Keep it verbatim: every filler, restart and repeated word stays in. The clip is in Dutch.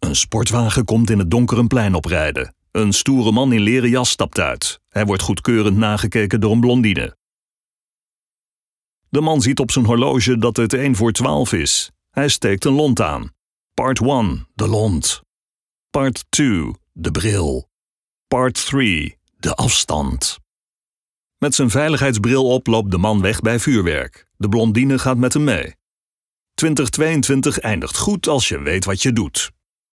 Een sportwagen komt in het donker een plein oprijden. Een stoere man in leren jas stapt uit. Hij wordt goedkeurend nagekeken door een blondine. De man ziet op zijn horloge dat het één voor twaalf is. Hij steekt een lont aan. Part one, de lont. Part two, de bril. Part three, de afstand. Met zijn veiligheidsbril op loopt de man weg bij vuurwerk. De blondine gaat met hem mee. twintig tweeëntwintig eindigt goed als je weet wat je doet.